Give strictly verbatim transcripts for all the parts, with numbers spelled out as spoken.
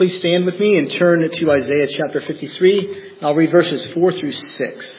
Please stand with me and turn to Isaiah chapter fifty-three. I'll read verses four through six.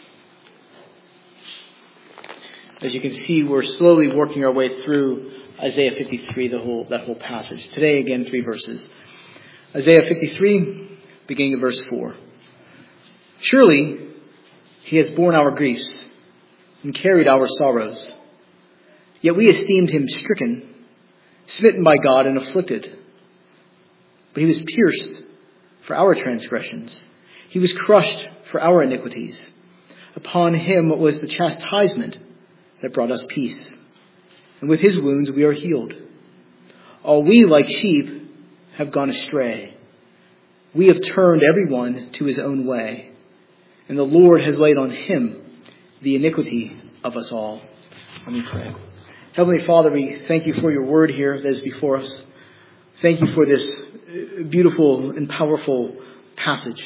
As you can see, we're slowly working our way through Isaiah fifty-three, the whole that whole passage. Today, again, three verses. Isaiah fifty-three, beginning of verse four. Surely he has borne our griefs and carried our sorrows. Yet we esteemed him stricken, smitten by God and afflicted. But he was pierced for our transgressions. He was crushed for our iniquities. Upon him was the chastisement that brought us peace. And with his wounds we are healed. All we like sheep have gone astray. We have turned everyone to his own way. And the Lord has laid on him the iniquity of us all. Let me pray. Heavenly Father, we thank you for your word here that is before us. Thank you for this beautiful and powerful passage,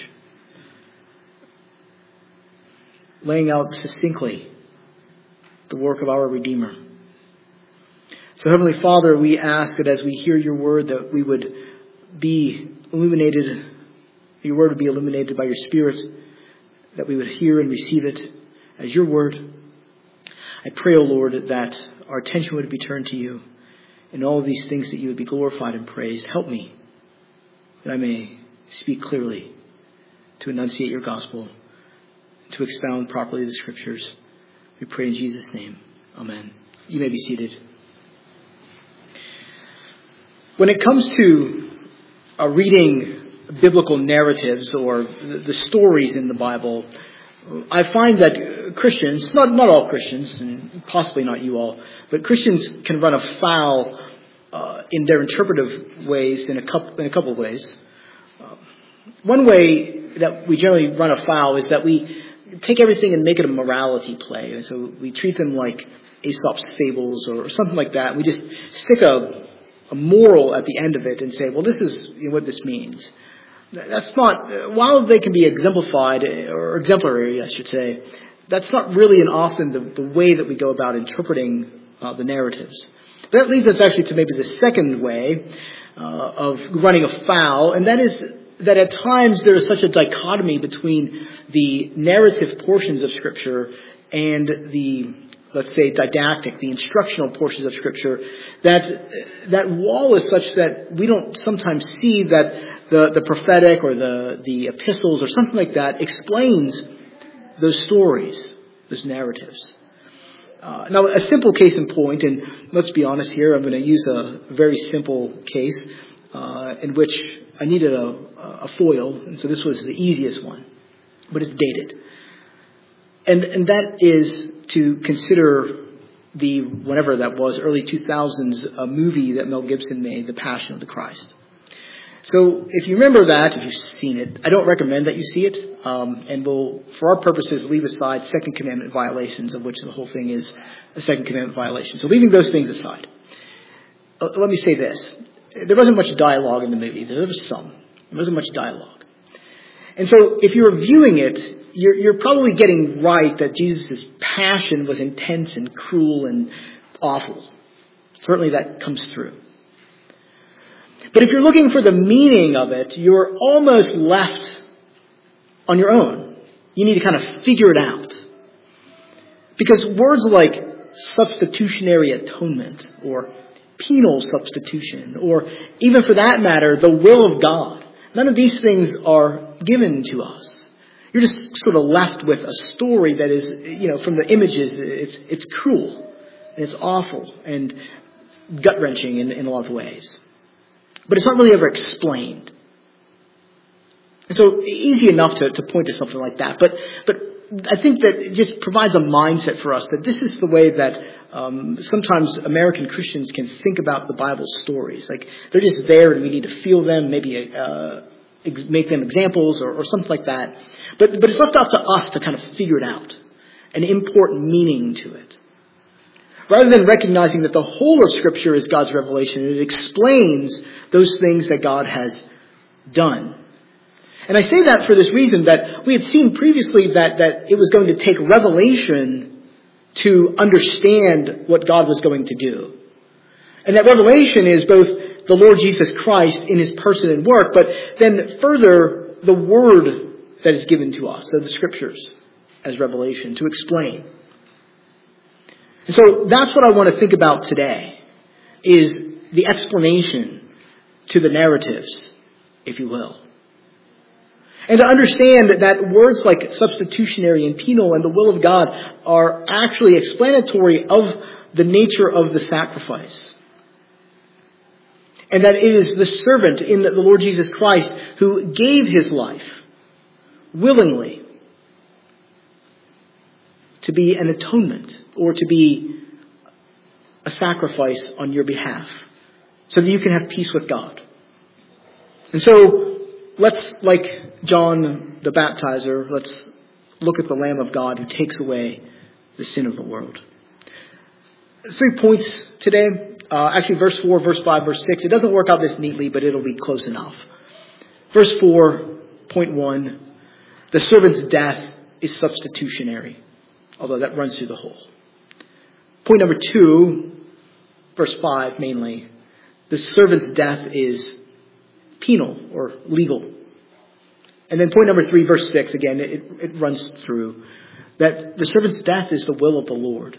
laying out succinctly the work of our Redeemer. So, Heavenly Father, we ask that as we hear your word, that we would be illuminated, your word would be illuminated by your Spirit, that we would hear and receive it as your word. I pray, O Lord, that our attention would be turned to you. In all of these things that you would be glorified and praised. Help me that I may speak clearly, to enunciate your gospel, to expound properly the scriptures. We pray in Jesus' name. Amen. You may be seated. When it comes to uh, reading biblical narratives or the, the stories in the Bible, I find that Christians, not, not all Christians, and possibly not you all, but Christians can run afoul uh, in their interpretive ways in a couple, in a couple of ways. Uh, one way that we generally run afoul is that we take everything and make it a morality play. And so we treat them like Aesop's fables or something like that. We just stick a, a moral at the end of it and say, well, this is you know, what this means. That's not, while they can be exemplified, or exemplary, I should say, that's not really and often the, the way that we go about interpreting uh, the narratives. But that leads us actually to maybe the second way uh, of running afoul, and that is that at times there is such a dichotomy between the narrative portions of Scripture and the, let's say, didactic, the instructional portions of Scripture, that that wall is such that we don't sometimes see that the, the prophetic or the, the epistles or something like that explains those stories, those narratives. Uh, now, a simple case in point, and let's be honest here, I'm going to use a very simple case uh, in which I needed a, a foil, and so this was the easiest one, but it's dated. And, and that is to consider the, whatever that was, early two thousands uh, movie that Mel Gibson made, The Passion of the Christ. So if you remember that, if you've seen it, I don't recommend that you see it. Um, and we'll, for our purposes, leave aside Second Commandment violations, of which the whole thing is a Second Commandment violation. So leaving those things aside, uh, let me say this. There wasn't much dialogue in the movie. There was some. There wasn't much dialogue. And so if you're viewing it, you're, you're probably getting right that Jesus' passion was intense and cruel and awful. Certainly that comes through. But if you're looking for the meaning of it, you're almost left on your own. You need to kind of figure it out. Because words like substitutionary atonement or penal substitution or even for that matter, the will of God, none of these things are given to us. You're just sort of left with a story that is, you know, from the images, it's it's cruel and it's awful and gut-wrenching in, in a lot of ways. But it's not really ever explained. And so easy enough to, to point to something like that. But but I think that it just provides a mindset for us that this is the way that um, sometimes American Christians can think about the Bible stories. Like they're just there and we need to feel them, maybe uh, ex- make them examples or, or something like that. But but it's left up to us to kind of figure it out and import meaning to it. Rather than recognizing that the whole of Scripture is God's revelation, it explains those things that God has done. And I say that for this reason, that we had seen previously that, that it was going to take revelation to understand what God was going to do. And that revelation is both the Lord Jesus Christ in his person and work, but then further the word that is given to us, so the scriptures as revelation, to explain. And so that's what I want to think about today, is the explanation to the narratives, if you will. And to understand that words like substitutionary and penal and the will of God are actually explanatory of the nature of the sacrifice. And that it is the servant in the Lord Jesus Christ who gave his life willingly to be an atonement or to be a sacrifice on your behalf so that you can have peace with God. And so let's, like John the Baptizer, let's look at the Lamb of God who takes away the sin of the world. Three points today. Uh, actually, verse four, verse five, verse six. It doesn't work out this neatly, but it'll be close enough. Verse four, point one. The servant's death is substitutionary, although that runs through the whole. Point number two, verse five mainly. The servant's death is penal or legal. And then point number three, verse six, again, it, it runs through. That the servant's death is the will of the Lord.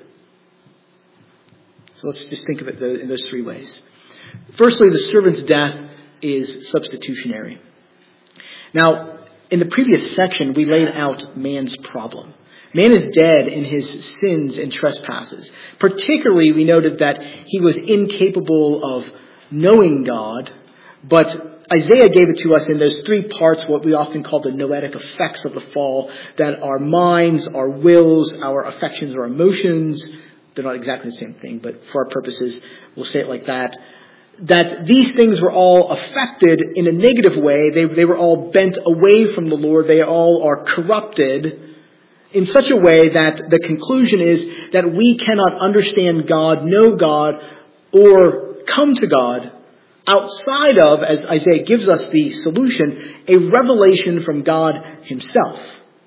So let's just think of it in those three ways. Firstly, the servant's death is substitutionary. Now, in the previous section, we laid out man's problem. Man is dead in his sins and trespasses. Particularly, we noted that he was incapable of knowing God, but Isaiah gave it to us in those three parts, what we often call the noetic effects of the fall, that our minds, our wills, our affections, our emotions, they're not exactly the same thing, but for our purposes, we'll say it like that, that these things were all affected in a negative way. They, they were all bent away from the Lord. They all are corrupted in such a way that the conclusion is that we cannot understand God, know God, or come to God outside of, as Isaiah gives us the solution, a revelation from God himself.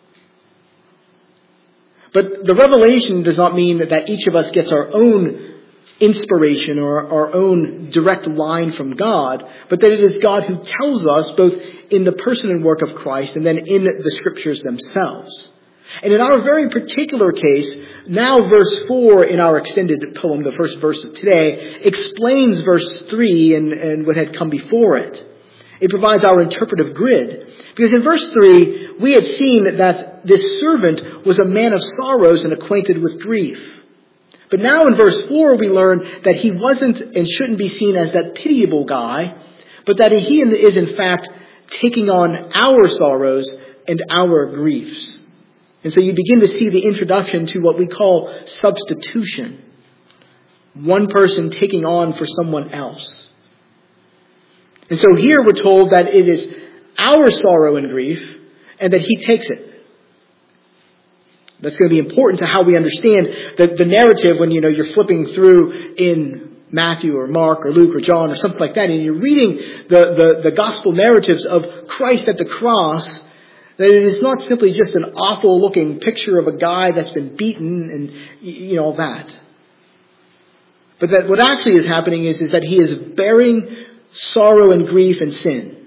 But the revelation does not mean that, that each of us gets our own inspiration or our own direct line from God, but that it is God who tells us both in the person and work of Christ and then in the scriptures themselves. And in our very particular case, now verse four in our extended poem, the first verse of today, explains verse three and, and what had come before it. It provides our interpretive grid. Because in verse three, we had seen that this servant was a man of sorrows and acquainted with grief. But now in verse four, we learn that he wasn't and shouldn't be seen as that pitiable guy, but that he is in fact taking on our sorrows and our griefs. And so you begin to see the introduction to what we call substitution. One person taking on for someone else. And so here we're told that it is our sorrow and grief and that he takes it. That's going to be important to how we understand the, the narrative when, you know, you're flipping through in Matthew or Mark or Luke or John or something like that, and you're reading the, the, the gospel narratives of Christ at the cross, that it is not simply just an awful looking picture of a guy that's been beaten and, you know, all that. But that what actually is happening is, is that he is bearing sorrow and grief and sin,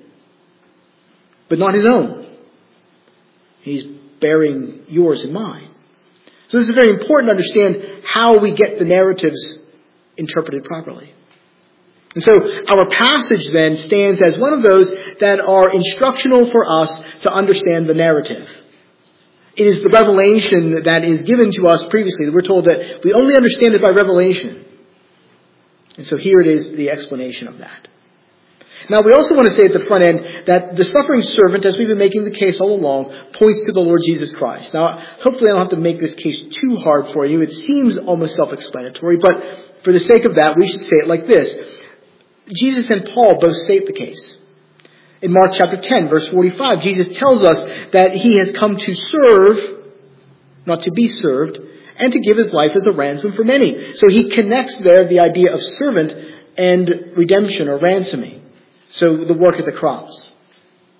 but not his own. He's bearing yours and mine. So this is very important to understand how we get the narratives interpreted properly. And so our passage then stands as one of those that are instructional for us to understand the narrative. It is the revelation that is given to us previously. We're told that we only understand it by revelation. And so here it is, the explanation of that. Now, we also want to say at the front end that the suffering servant, as we've been making the case all along, points to the Lord Jesus Christ. Now, hopefully I don't have to make this case too hard for you. It seems almost self-explanatory, but for the sake of that, we should say it like this. Jesus and Paul both state the case. In Mark chapter ten, verse forty-five, Jesus tells us that he has come to serve, not to be served, and to give his life as a ransom for many. So he connects there the idea of servant and redemption or ransoming. So the work at the cross.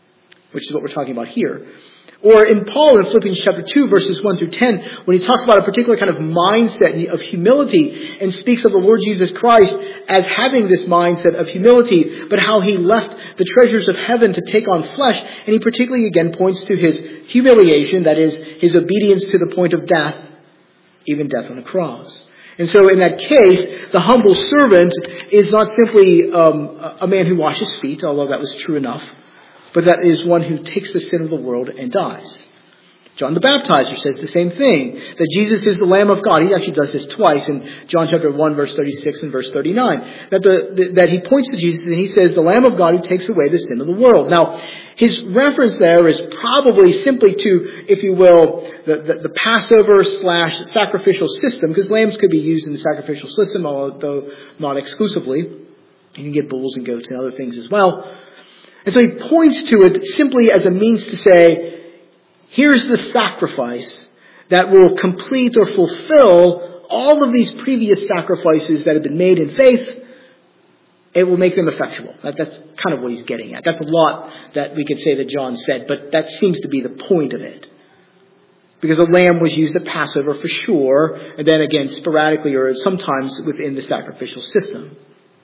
which is what we're talking about here. Or in Paul in Philippians chapter two, verses one through ten, when he talks about a particular kind of mindset of humility and speaks of the Lord Jesus Christ as having this mindset of humility, but how he left the treasures of heaven to take on flesh. And he particularly again points to his humiliation, that is, his obedience to the point of death, even death on a cross. And so in that case, the humble servant is not simply um, a man who washes feet, although that was true enough, but that is one who takes the sin of the world and dies. John the Baptizer says the same thing, that Jesus is the Lamb of God. He actually does this twice in John chapter one, verse thirty-six and verse thirty-nine. That, the, the, that he points to Jesus and he says, the Lamb of God who takes away the sin of the world. Now, his reference there is probably simply to, if you will, the, the, the Passover slash sacrificial system, because lambs could be used in the sacrificial system, although not exclusively. You can get bulls and goats and other things as well. And so he points to it simply as a means to say, here's the sacrifice that will complete or fulfill all of these previous sacrifices that have been made in faith. It will make them effectual. That, that's kind of what he's getting at. That's a lot that we could say that John said, but that seems to be the point of it. Because a lamb was used at Passover for sure, and then again sporadically or sometimes within the sacrificial system.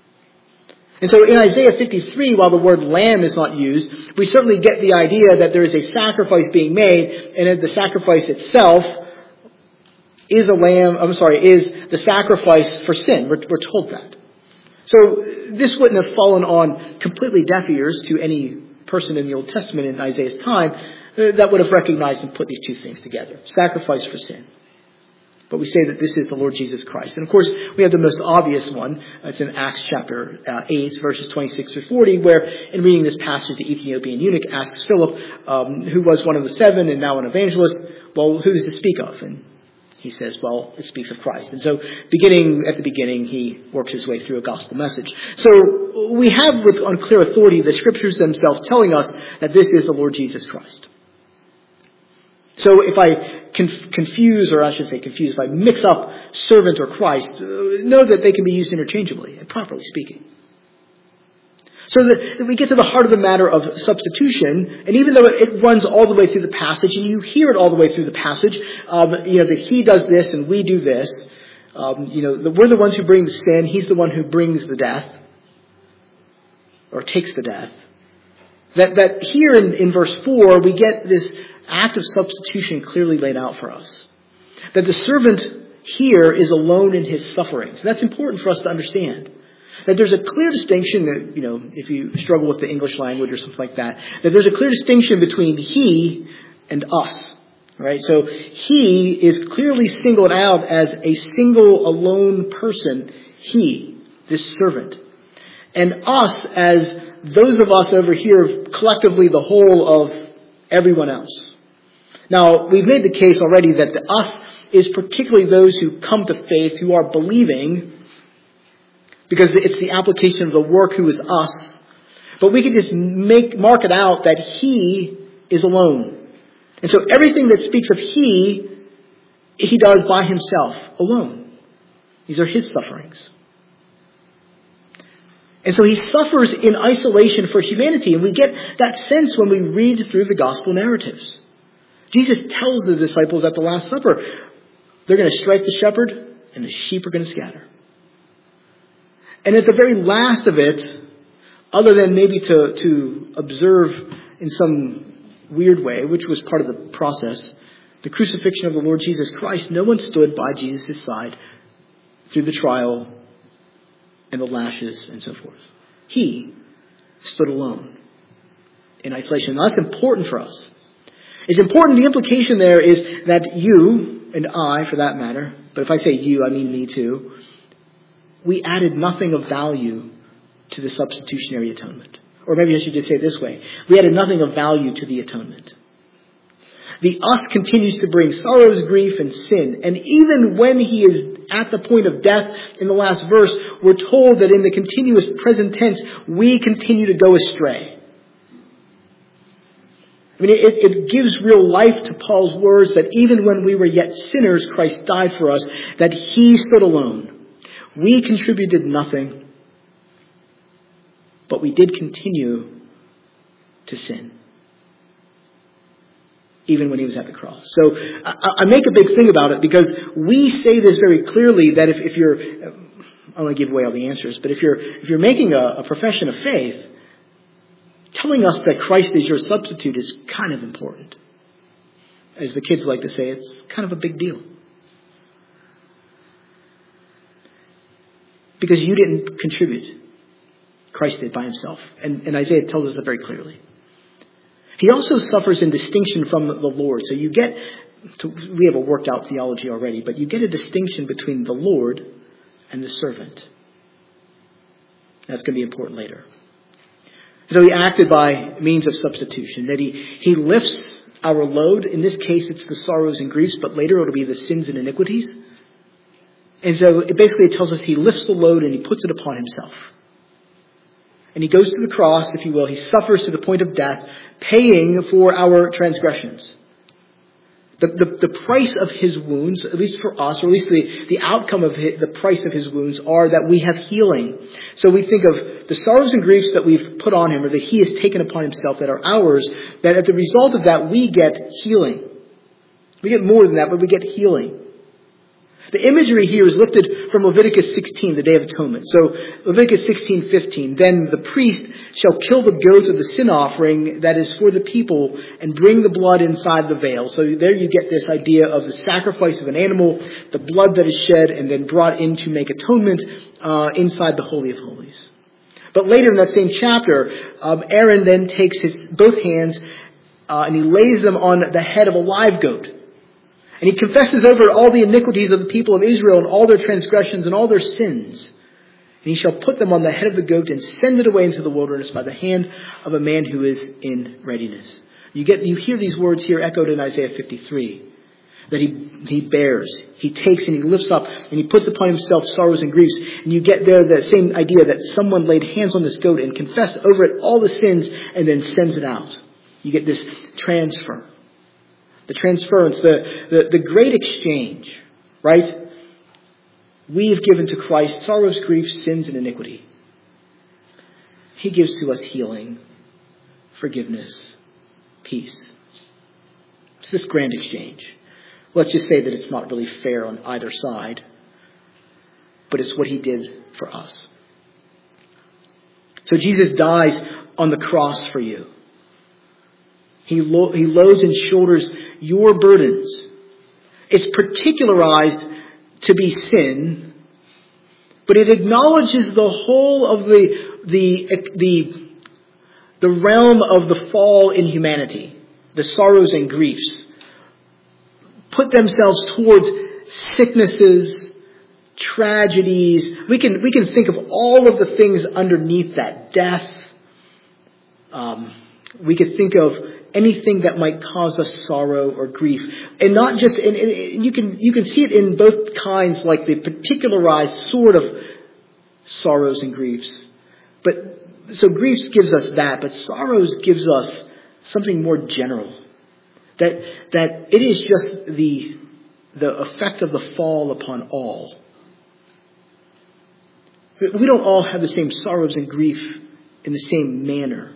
And so in Isaiah fifty-three, while the word lamb is not used, we certainly get the idea that there is a sacrifice being made, and that the sacrifice itself is a lamb, I'm sorry, is the sacrifice for sin. We're, we're told that. So this wouldn't have fallen on completely deaf ears to any person in the Old Testament in Isaiah's time that would have recognized and put these two things together. Sacrifice for sin. But we say that this is the Lord Jesus Christ. And of course, we have the most obvious one. It's in Acts chapter uh, eight, verses twenty-six through forty, where in reading this passage, the Ethiopian eunuch asks Philip, um, who was one of the seven and now an evangelist, well, who does this speak of? And he says, well, it speaks of Christ. And so beginning at the beginning, he works his way through a gospel message. So we have with on clear authority the scriptures themselves telling us that this is the Lord Jesus Christ. So if I conf- confuse, or I should say confuse, if I mix up servant or Christ, uh, know that they can be used interchangeably, properly speaking. So that we get to the heart of the matter of substitution, and even though it runs all the way through the passage, and you hear it all the way through the passage, um, you know, that he does this and we do this, um, you know, that we're the ones who bring the sin, he's the one who brings the death, or takes the death. That, that here in, in verse four, we get this act of substitution clearly laid out for us. That the servant here is alone in his sufferings. That's important for us to understand. That there's a clear distinction, that, you know, if you struggle with the English language or something like that, that there's a clear distinction between he and us. Right? So he is clearly singled out as a single, alone person. He, this servant. And us as those of us over here, collectively the whole of everyone else. Now, we've made the case already that the us is particularly those who come to faith, who are believing, because it's the application of the work who is us. But we can just make mark it out that he is alone. And so everything that speaks of he, he does by himself, alone. These are his sufferings. And so he suffers in isolation for humanity. And we get that sense when we read through the gospel narratives. Jesus tells the disciples at the Last Supper, they're going to strike the shepherd and the sheep are going to scatter. And at the very last of it, other than maybe to, to observe in some weird way, which was part of the process, the crucifixion of the Lord Jesus Christ, no one stood by Jesus' side through the trial and the lashes and so forth. He stood alone in isolation. Now that's important for us. It's important, the implication there is that you, and I for that matter, but if I say you, I mean me too, we added nothing of value to the substitutionary atonement. Or maybe I should just say it this way. We added nothing of value to the atonement. The us continues to bring sorrows, grief, and sin. And even when he is at the point of death in the last verse, we're told that in the continuous present tense, we continue to go astray. I mean, it, it gives real life to Paul's words that even when we were yet sinners, Christ died for us, that he stood alone. We contributed nothing, but we did continue to sin. even when he was at the cross. So I, I make a big thing about it because we say this very clearly that if, if you're, I don't want to give away all the answers, but if you're if you're making a, a profession of faith, telling us that Christ is your substitute is kind of important. As the kids like to say, it's kind of a big deal. Because you didn't contribute. Christ did by himself. And, and Isaiah tells us that very clearly. He also suffers in distinction from the Lord. So you get, to, we have a worked out theology already, but you get a distinction between the Lord and the servant. That's going to be important later. So he acted by means of substitution, that he, he lifts our load. In this case, it's the sorrows and griefs, but later it'll be the sins and iniquities. And so it basically tells us he lifts the load and he puts it upon himself. And he goes to the cross, if you will. He suffers to the point of death, paying for our transgressions. The, the, the price of his wounds, at least for us, or at least the, the outcome of his, the price of his wounds, are that we have healing. So we think of the sorrows and griefs that we've put on him, or that he has taken upon himself, that are ours, that as a result of that, we get healing. We get more than that, but we get healing. The imagery here is lifted from Leviticus sixteen, the Day of Atonement. So Leviticus sixteen fifteen, then the priest shall kill the goats of the sin offering that is for the people and bring the blood inside the veil. So there you get this idea of the sacrifice of an animal, the blood that is shed and then brought in to make atonement uh, inside the Holy of Holies. But later in that same chapter, um, Aaron then takes his both hands uh, and he lays them on the head of a live goat. And he confesses over all the iniquities of the people of Israel and all their transgressions and all their sins. And he shall put them on the head of the goat and send it away into the wilderness by the hand of a man who is in readiness. You get, you hear these words here echoed in Isaiah fifty-three. That he, he bears, he takes and he lifts up and he puts upon himself sorrows and griefs. And you get there the same idea that someone laid hands on this goat and confessed over it all the sins and then sends it out. You get this transfer. The transference, the, the, the great exchange, right? We have given to Christ sorrows, griefs, sins, and iniquity. He gives to us healing, forgiveness, peace. It's this grand exchange. Let's just say that it's not really fair on either side, but it's what he did for us. So Jesus dies on the cross for you. He, lo- he loads and shoulders your burdens. It's particularized to be sin, but it acknowledges the whole of the, the, the, the realm of the fall in humanity, the sorrows and griefs. Put themselves towards sicknesses, tragedies. We can, we can think of all of the things underneath that. Death. Um, we could think of anything that might cause us sorrow or grief. And not just, and, and you can you can see it in both kinds, like the particularized sort of sorrows and griefs. But so griefs gives us that, but sorrows gives us something more general. That that it is just the the effect of the fall upon all. We don't all have the same sorrows and grief in the same manner.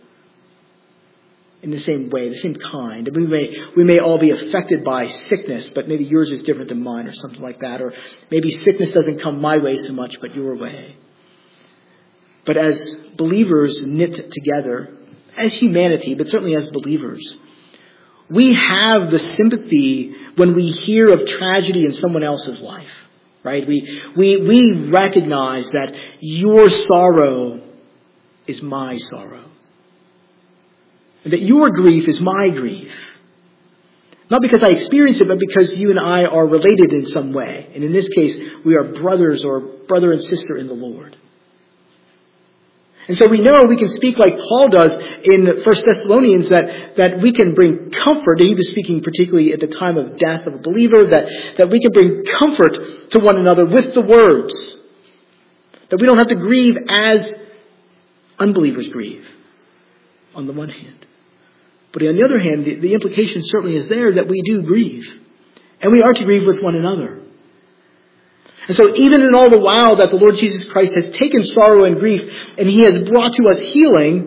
In the same way, the same kind. We may we may all be affected by sickness, but maybe yours is different than mine or something like that. Or maybe sickness doesn't come my way so much, but your way. But as believers knit together, as humanity, but certainly as believers, we have the sympathy when we hear of tragedy in someone else's life. Right? We we we recognize that your sorrow is my sorrow. And that your grief is my grief. Not because I experience it, but because you and I are related in some way. And in this case, we are brothers or brother and sister in the Lord. And so we know we can speak like Paul does in First Thessalonians, that, that we can bring comfort. He was speaking particularly at the time of death of a believer, that, that we can bring comfort to one another with the words. That we don't have to grieve as unbelievers grieve, on the one hand. But on the other hand, the, the implication certainly is there that we do grieve. And we are to grieve with one another. And so even in all the while that the Lord Jesus Christ has taken sorrow and grief and he has brought to us healing,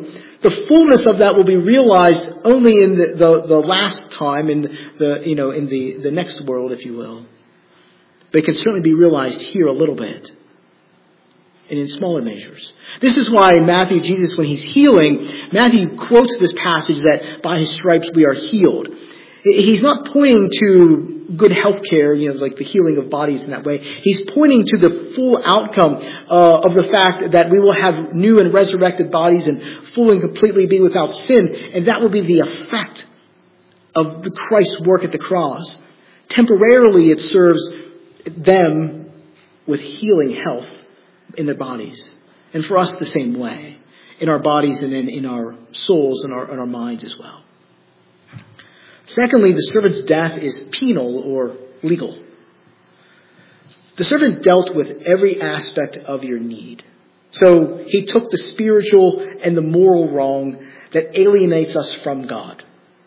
The fullness of that will be realized only in the, the, the last time, in the, you know, in the, the next world, if you will. But it can certainly be realized here a little bit, and in smaller measures. This is why in Matthew, Jesus, when he's healing, Matthew quotes this passage that by his stripes we are healed. He's not pointing to good health care, you know, like the healing of bodies in that way. He's pointing to the full outcome uh, of the fact that we will have new and resurrected bodies and full and completely be without sin. And that will be the effect of the Christ's work at the cross. Temporarily it serves them with healing health in their bodies. And for us the same way, in our bodies and in, in our souls and our, and our minds as well. Secondly, the servant's death is penal or legal. The servant dealt with every aspect of your need. So he took the spiritual and the moral wrong that alienates us from God.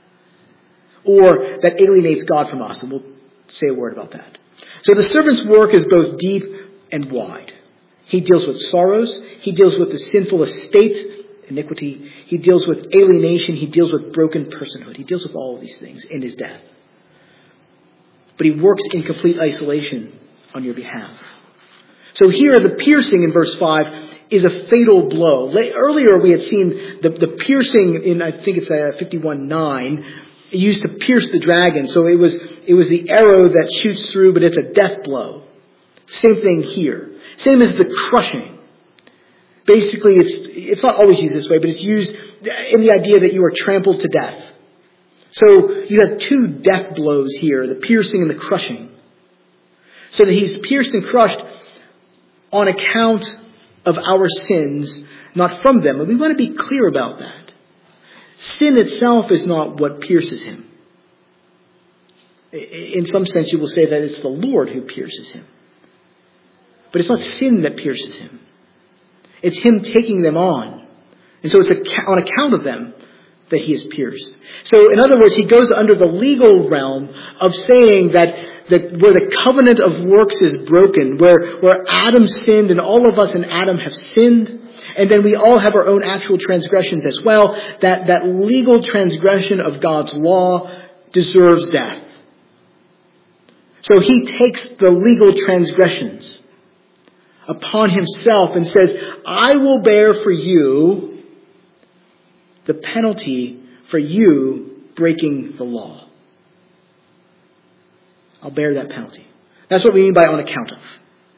Or that alienates God from us. And we'll say a word about that. So the servant's work is both deep and wide. He deals with sorrows. He deals with the sinful estate, iniquity. He deals with alienation. He deals with broken personhood. He deals with all of these things in his death. But he works in complete isolation on your behalf. So here the piercing in verse five is a fatal blow. Earlier we had seen the, the piercing in, I think it's uh, fifty-one nine, used to pierce the dragon. So it was, it was the arrow that shoots through, but it's a death blow. Same thing here. Same as the crushing. Basically, it's it's not always used this way, but it's used in the idea that you are trampled to death. So you have two death blows here, the piercing and the crushing. So that he's pierced and crushed on account of our sins, not from them. And we want to be clear about that. Sin itself is not what pierces him. In some sense, you will say that it's the Lord who pierces him. But it's not sin that pierces him. It's him taking them on. And so it's on account of them that he is pierced. So in other words, he goes under the legal realm of saying that the, where the covenant of works is broken, where, where Adam sinned and all of us in Adam have sinned, and then we all have our own actual transgressions as well, that, that legal transgression of God's law deserves death. So he takes the legal transgressions upon himself and says, I will bear for you the penalty for you breaking the law. I'll bear that penalty. That's what we mean by on account of.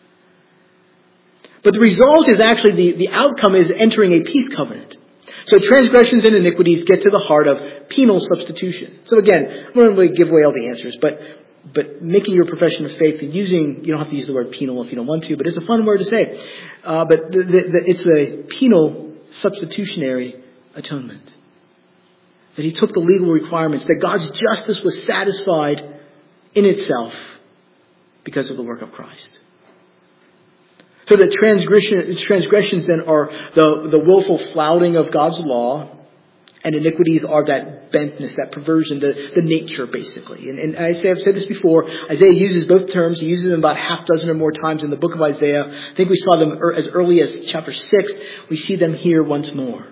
But the result is actually, the, the outcome is entering a peace covenant. So transgressions and iniquities get to the heart of penal substitution. So again, I'm not going to really give away all the answers, but But making your profession of faith and using, you don't have to use the word penal if you don't want to, but it's a fun word to say. Uh, but the, the, the, it's a penal substitutionary atonement. That he took the legal requirements, that God's justice was satisfied in itself because of the work of Christ. So that transgression, transgressions then are the, the willful flouting of God's law, and iniquities are that bentness, that perversion, the, the nature, basically. And, and as I've said this before, Isaiah uses both terms. He uses them about half dozen or more times in the book of Isaiah. I think we saw them as early as chapter six. We see them here once more.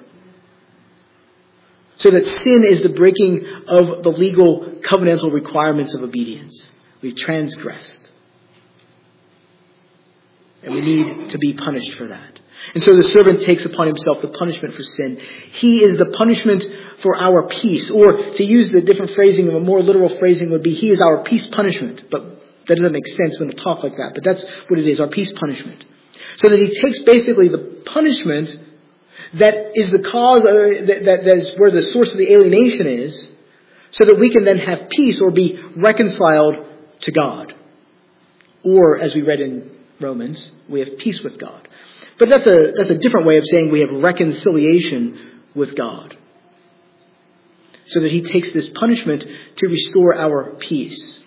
So that sin is the breaking of the legal covenantal requirements of obedience. We've transgressed. And we need to be punished for that. And so the servant takes upon himself the punishment for sin. He is the punishment for our peace. Or to use the different phrasing, a more literal phrasing would be, he is our peace punishment. But that doesn't make sense when we talk like that. But that's what it is, our peace punishment. So that he takes basically the punishment that is the cause, uh, that, that, that is where the source of the alienation is, so that we can then have peace or be reconciled to God. Or, as we read in Romans, we have peace with God. But that's a that's a different way of saying we have reconciliation with God. So that he takes this punishment to restore our peace.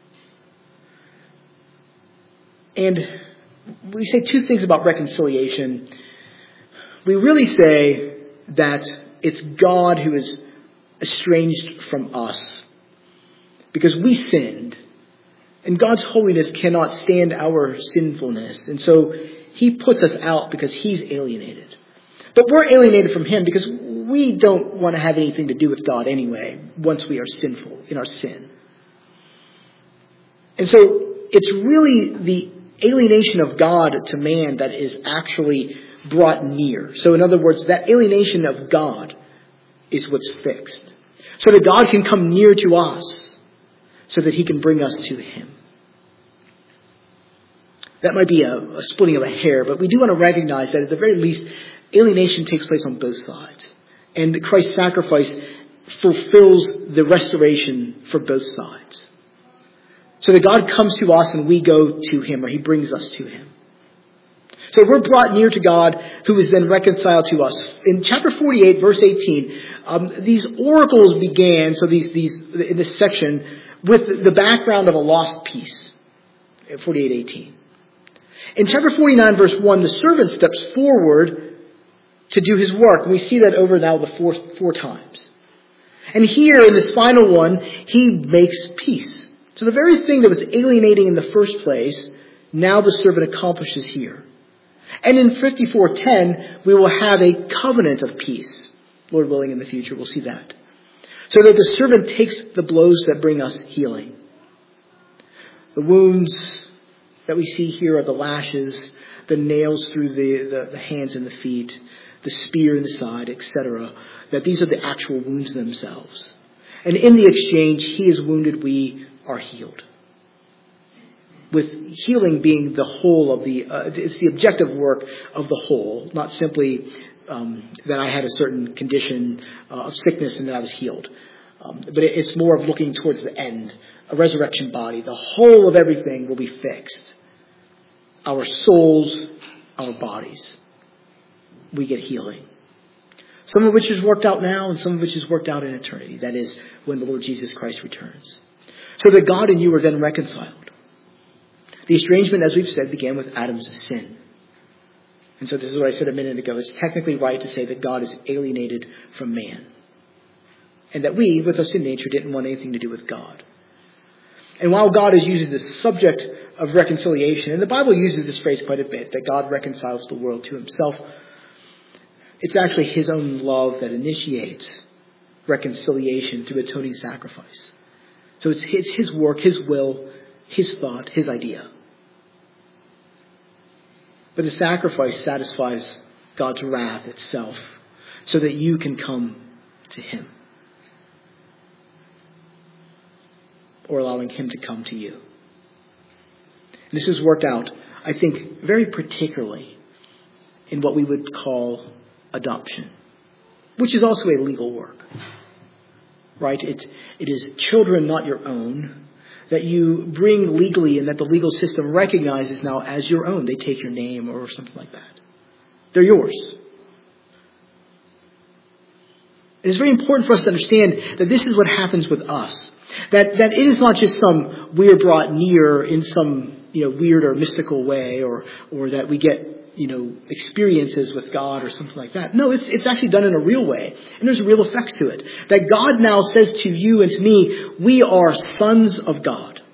And we say two things about reconciliation. We really say that it's God who is estranged from us because we sinned. And God's holiness cannot stand our sinfulness. And so he puts us out because he's alienated. But we're alienated from him because we're we don't want to have anything to do with God anyway once we are sinful in our sin. And so it's really the alienation of God to man that is actually brought near. So in other words, that alienation of God is what's fixed. So that God can come near to us so that he can bring us to him. That might be a, a splitting of a hair, but we do want to recognize that at the very least, alienation takes place on both sides. And Christ's sacrifice fulfills the restoration for both sides. So that God comes to us and we go to him, or he brings us to him. So we're brought near to God, who is then reconciled to us. In chapter forty-eight, verse eighteen, um, these oracles began, so these, these, in this section, with the background of a lost piece. forty-eight eighteen. In chapter forty-nine, verse one, the servant steps forward to do his work. And we see that over now the fourth, four times. And here in this final one, he makes peace. So the very thing that was alienating in the first place, now the servant accomplishes here. And in fifty-four ten, we will have a covenant of peace. Lord willing, in the future, we'll see that. So that the servant takes the blows that bring us healing. The wounds that we see here are the lashes, the nails through the, the, the hands and the feet, the spear in the side, et cetera. That these are the actual wounds themselves. And in the exchange, he is wounded, we are healed. With healing being the whole of the, uh, it's the objective work of the whole, not simply um, that I had a certain condition uh, of sickness and that I was healed. Um, but it, it's more of looking towards the end, a resurrection body. The whole of everything will be fixed. Our souls, our bodies. We get healing. Some of which is worked out now and some of which is worked out in eternity. That is when the Lord Jesus Christ returns. So that God and you are then reconciled. The estrangement, as we've said, began with Adam's sin. And so this is what I said a minute ago. It's technically right to say that God is alienated from man. And that we, with our sin nature, didn't want anything to do with God. And while God is using this subject of reconciliation, and the Bible uses this phrase quite a bit, that God reconciles the world to himself, it's actually his own love that initiates reconciliation through atoning sacrifice. So it's his, his work, his will, his thought, his idea. But the sacrifice satisfies God's wrath itself so that you can come to him. Or allowing him to come to you. This is worked out, I think, very particularly in what we would call adoption, which is also a legal work. Right? It, it is children not your own that you bring legally and that the legal system recognizes now as your own. They take your name or something like that. They're yours. It is very important for us to understand that this is what happens with us. That that it is not just some we're brought near in some you know weird or mystical way, or or that we get you know experiences with God or something like that. No, it's it's actually done in a real way, and there's real effects to it. That God now says to you and to me, we are sons of God.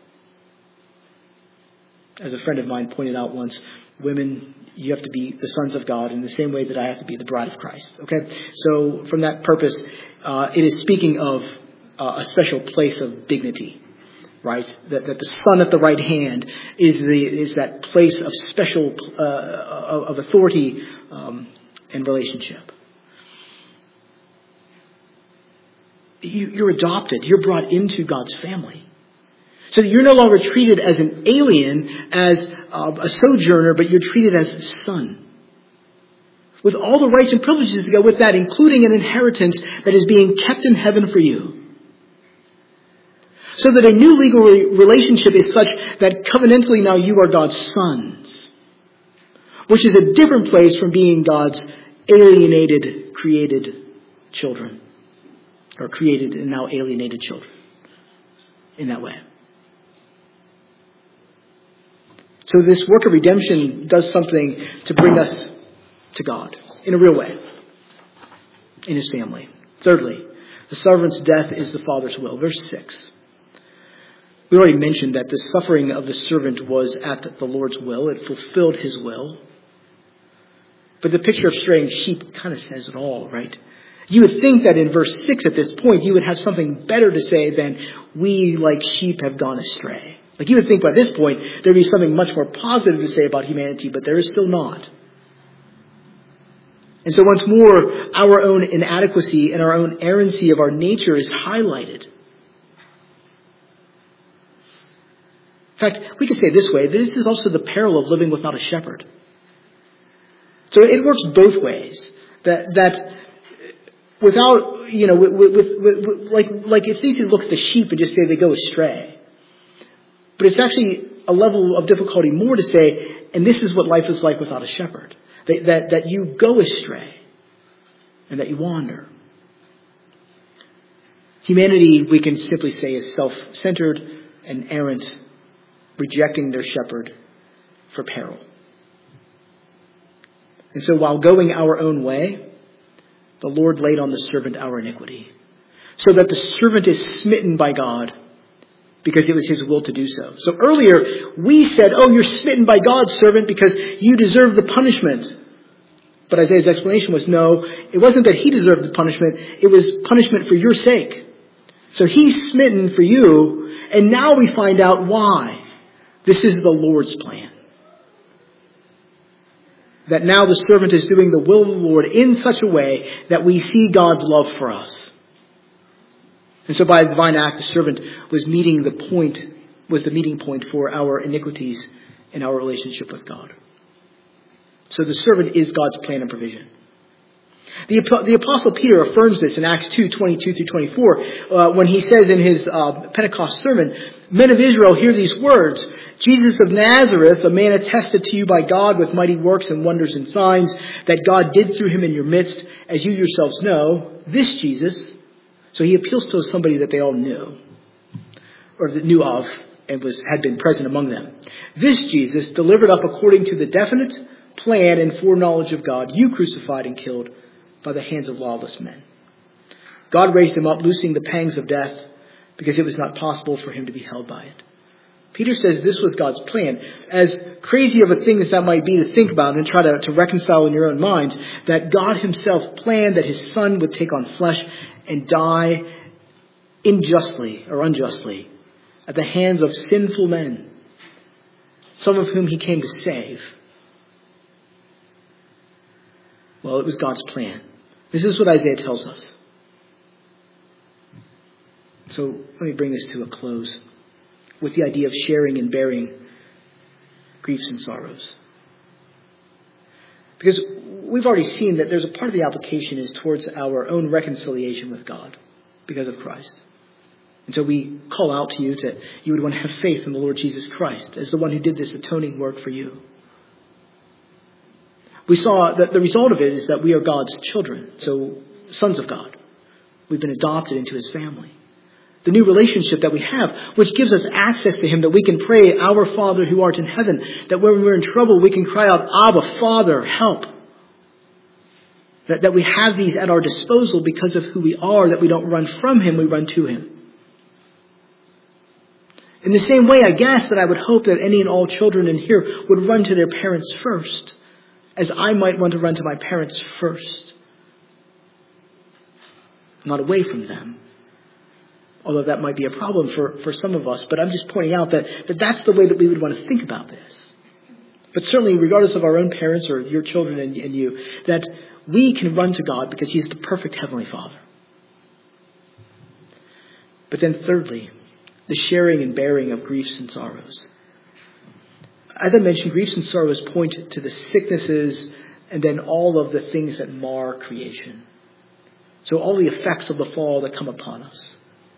As a friend of mine pointed out once, women, you have to be the sons of God in the same way that I have to be the bride of Christ. Okay, so from that purpose, uh, it is speaking of Uh, a special place of dignity, right? That, that the son at the right hand is the is that place of special uh, of authority um, and relationship. You, you're adopted. You're brought into God's family, so that you're no longer treated as an alien, as uh, a sojourner, but you're treated as a son, with all the rights and privileges that go with that, including an inheritance that is being kept in heaven for you. So that a new legal relationship is such that covenantally now you are God's sons. Which is a different place from being God's alienated, created children. Or created and now alienated children. In that way. So this work of redemption does something to bring us to God. In a real way. In his family. Thirdly, the servant's death is the Father's will. Verse six. We already mentioned that the suffering of the servant was at the Lord's will. It fulfilled his will. But the picture of straying sheep kind of says it all, right? You would think that in verse six at this point, you would have something better to say than we like sheep have gone astray. Like you would think by this point, there'd be something much more positive to say about humanity, but there is still not. And so once more, our own inadequacy and our own errancy of our nature is highlighted. In fact, we could say it this way, this is also the peril of living without a shepherd. So it works both ways. That, that without, you know, with, with, with, with, like, like it's easy to look at the sheep and just say they go astray. But it's actually a level of difficulty more to say, and this is what life is like without a shepherd. That, that, that you go astray and that you wander. Humanity, we can simply say, is self-centered and errant, rejecting their shepherd for peril. And so while going our own way, the Lord laid on the servant our iniquity, so that the servant is smitten by God because it was his will to do so. So earlier we said, oh, you're smitten by God, servant, because you deserve the punishment. But Isaiah's explanation was, no, it wasn't that he deserved the punishment. It was punishment for your sake. So he's smitten for you, and now we find out why. This is the Lord's plan. That now the servant is doing the will of the Lord in such a way that we see God's love for us. And so by a divine act, the servant was meeting the point, was the meeting point for our iniquities in our relationship with God. So the servant is God's plan and provision. The, the Apostle Peter affirms this in Acts two, twenty-two through twenty-four, uh, when he says in his uh, Pentecost sermon, men of Israel, hear these words. Jesus of Nazareth, a man attested to you by God with mighty works and wonders and signs that God did through him in your midst, as you yourselves know. This Jesus, so he appeals to somebody that they all knew, or that knew of, and was had been present among them. This Jesus, delivered up according to the definite plan and foreknowledge of God, you crucified and killed by the hands of lawless men. God raised him up, loosing the pangs of death, because it was not possible for him to be held by it. Peter says this was God's plan. As crazy of a thing as that might be to think about and try to, to reconcile in your own minds, that God himself planned that his son would take on flesh and die unjustly or unjustly at the hands of sinful men, some of whom he came to save. Well, it was God's plan. This is what Isaiah tells us. So let me bring this to a close with the idea of sharing and bearing griefs and sorrows. Because we've already seen that there's a part of the application is towards our own reconciliation with God because of Christ. And so we call out to you that you would want to have faith in the Lord Jesus Christ as the one who did this atoning work for you. We saw that the result of it is that we are God's children, so sons of God. We've been adopted into his family. The new relationship that we have, which gives us access to him, that we can pray, Our Father who art in heaven, that when we're in trouble, we can cry out, Abba, Father, help. That, that we have these at our disposal because of who we are, that we don't run from him, we run to him. In the same way, I guess that I would hope that any and all children in here would run to their parents first, as I might want to run to my parents first. Not away from them. Although that might be a problem for, for some of us. But I'm just pointing out that, that that's the way that we would want to think about this. But certainly, regardless of our own parents or your children and, and you, that we can run to God because he's the perfect Heavenly Father. But then thirdly, the sharing and bearing of griefs and sorrows. As I mentioned, griefs and sorrows point to the sicknesses and then all of the things that mar creation. So all the effects of the fall that come upon us.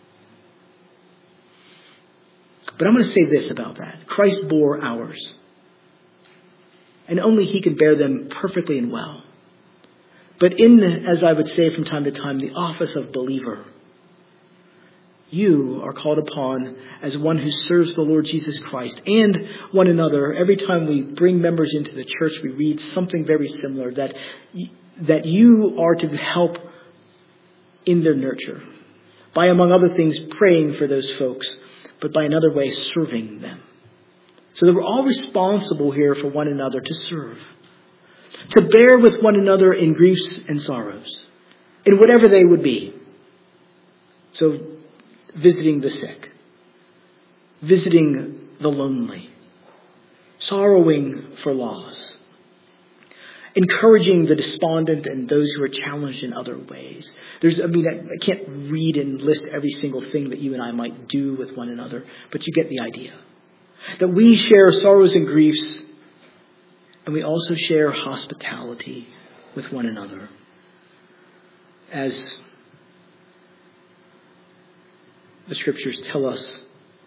But I'm going to say this about that. Christ bore ours. And only he can bear them perfectly and well. But in, as I would say from time to time, the office of believer, you are called upon as one who serves the Lord Jesus Christ and one another. Every time we bring members into the church, we read something very similar, that, that you are to help in their nurture. By, among other things, praying for those folks, but by another way, serving them. So that we're all responsible here for one another to serve. To bear with one another in griefs and sorrows. in whatever they would be. So, visiting the sick, visiting the lonely, sorrowing for loss, encouraging the despondent and those who are challenged in other ways. There's, I mean, I, I can't read and list every single thing that you and I might do with one another, but you get the idea. That we share sorrows and griefs, and we also share hospitality with one another. As the scriptures tell us,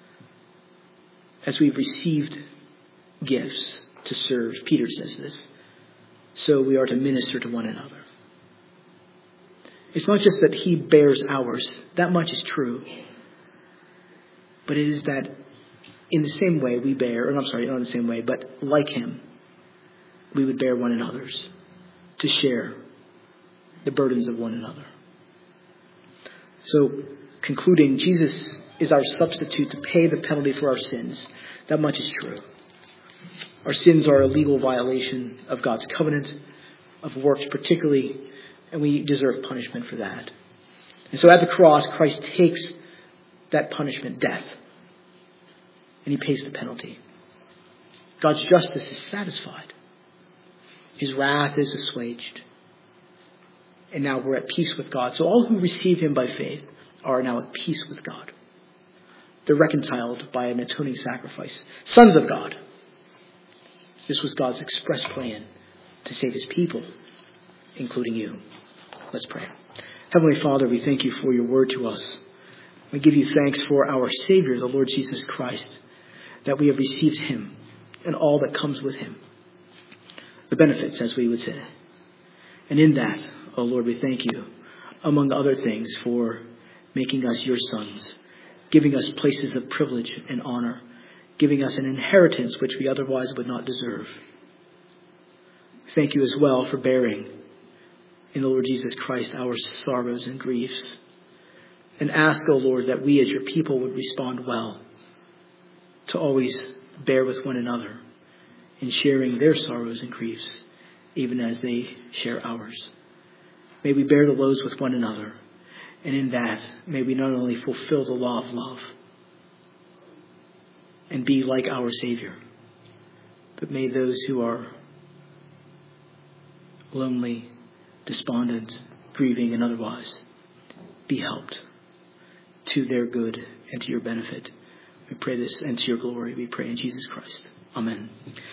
as we've received gifts to serve, Peter says this, so we are to minister to one another. It's not just that he bears ours. That much is true. But it is that in the same way we bear, or I'm sorry, not in the same way, but like him, we would bear one another's to share the burdens of one another. So, concluding, Jesus is our substitute to pay the penalty for our sins. That much is true. Our sins are a legal violation of God's covenant, of works particularly, and we deserve punishment for that. And so at the cross, Christ takes that punishment, death, and he pays the penalty. God's justice is satisfied. His wrath is assuaged. And now we're at peace with God. So all who receive him by faith are now at peace with God. They're reconciled by an atoning sacrifice. Sons of God. This was God's express plan to save his people, including you. Let's pray. Heavenly Father, we thank you for your word to us. We give you thanks for our Savior, the Lord Jesus Christ, that we have received him and all that comes with him. The benefits, as we would say. And in that, oh Lord, we thank you, among other things, for making us your sons, giving us places of privilege and honor, giving us an inheritance which we otherwise would not deserve. Thank you as well for bearing in the Lord Jesus Christ our sorrows and griefs. And ask, O Lord, that we as your people would respond well to always bear with one another in sharing their sorrows and griefs, even as they share ours. May we bear the loads with one another. And in that, may we not only fulfill the law of love and be like our Savior, but may those who are lonely, despondent, grieving, and otherwise be helped to their good and to your benefit. We pray this and to your glory. We pray in Jesus Christ. Amen.